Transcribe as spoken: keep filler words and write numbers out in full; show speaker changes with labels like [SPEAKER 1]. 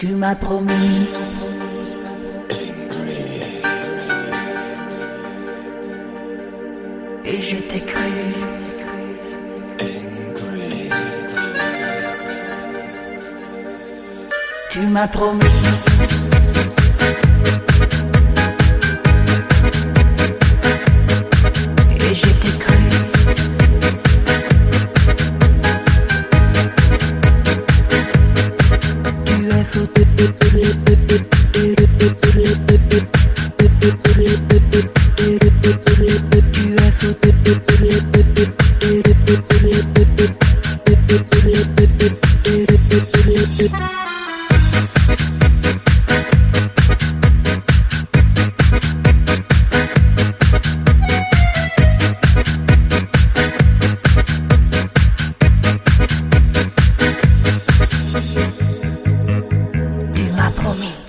[SPEAKER 1] Tu m'as promis et je t'ai cru. Tu m'as promis et je t'ai cru. Tu es fou. Tu es fou. Tu m'as promis.